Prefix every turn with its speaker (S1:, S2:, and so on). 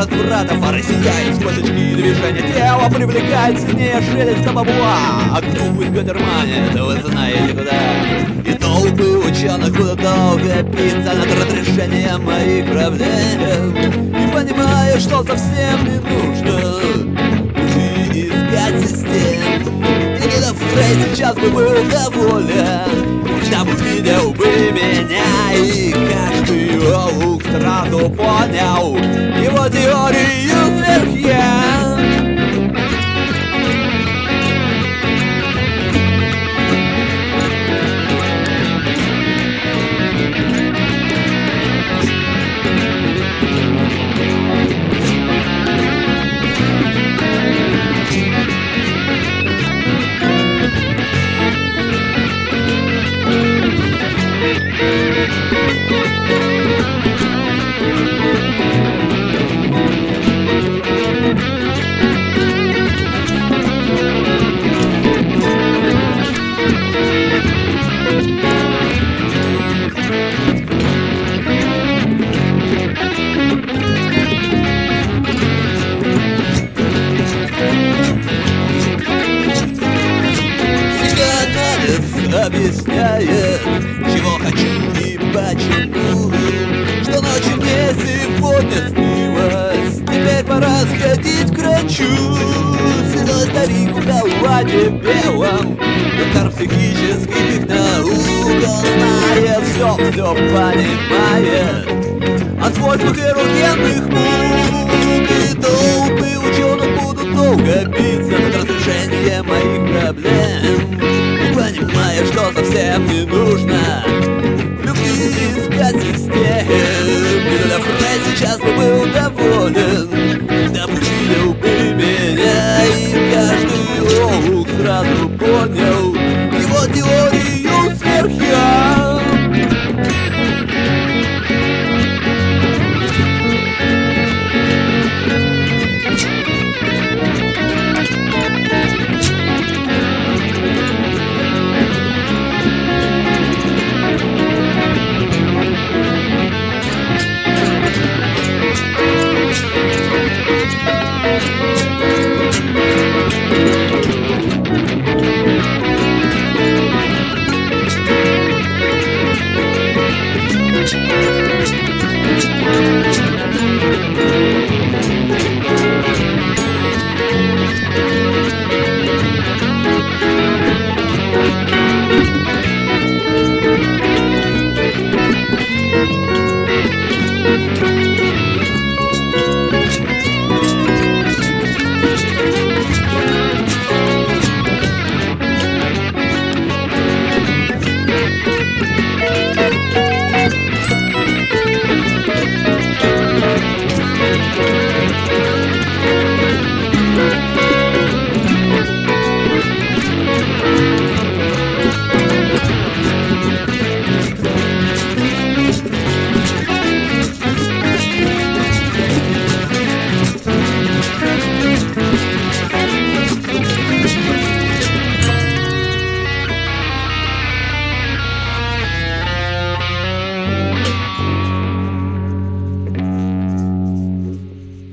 S1: развратов, а рассекает кошечки движения тела, привлекает сильнее шелеста бабла. А группы в Гаттермане, это вы знаете куда. И толпы ученых будут долго биться над разрешением моих проблем. И понимая, что совсем не нужно пути искать систем. И когда Фрей сейчас бы был доволен, там увидел бы меня, и каждый олух сразу понял его теорию сверхя. Объясняет, чего хочу и почему, что ночью мне сегодня снилось. Теперь пора сходить к врачу. Седой старик в халате белом, доктор психических наук. Он знает все понимает от свойств эрогенных мук.